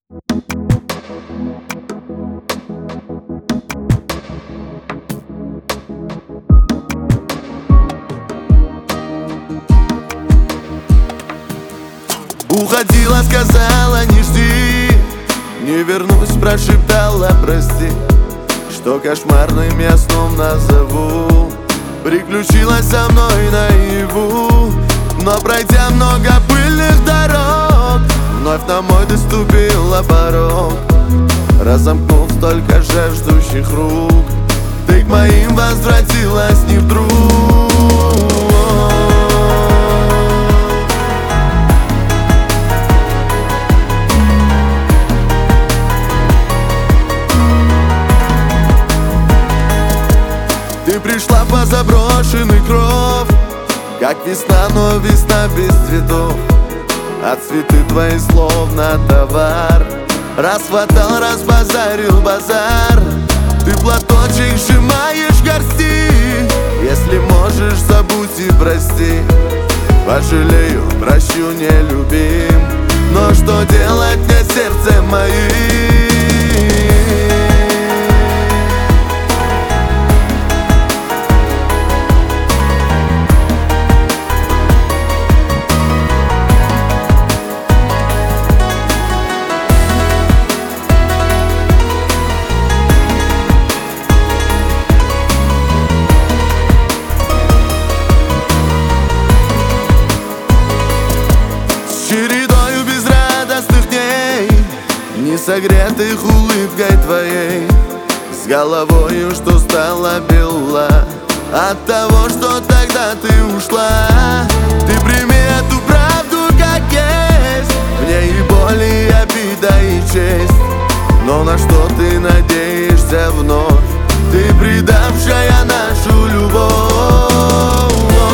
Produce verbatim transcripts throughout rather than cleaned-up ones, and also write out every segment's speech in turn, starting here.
Уходила, сказала, не жди, не вернусь, прошептала, прости, что кошмарным я сном назову. Приключилась со мной наяву, но пройдя много пыльных дорог, вновь на мой ты ступила порог, разомкнув столько жаждущих рук. Ты к моим возвратилась не вдруг. Ты пришла по заброшенный кров, как весна, но весна без цветов. А цветы твои словно товар, расхватал, разбазарил базар. Ты платочек сжимаешь в горсти, если можешь, забудь и прости. Пожалею, прощу, не любим, но что делать мне сердцем моим? Чередою безрадостных дней, не согретых улыбкой твоей, с головою, что стала бела от того, что тогда ты ушла. Ты прими эту правду как есть, мне и боль, и обида, и честь. Но на что ты надеешься вновь, ты предавшая нашу любовь?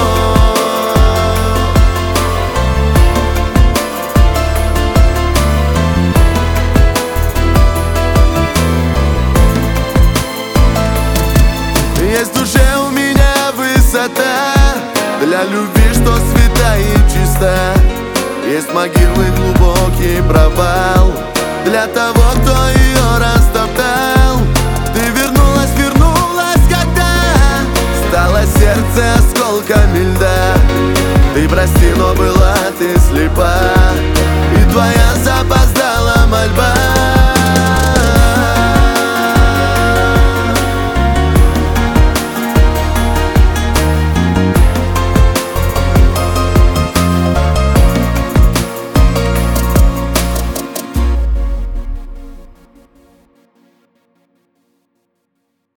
Есть в душе у меня высота для любви, что свята и чиста. Есть могилы, глубокий провал для того, кто ее растоптал. Ты вернулась, вернулась, когда стало сердце осколками льда. Ты прости, но была ты слепа.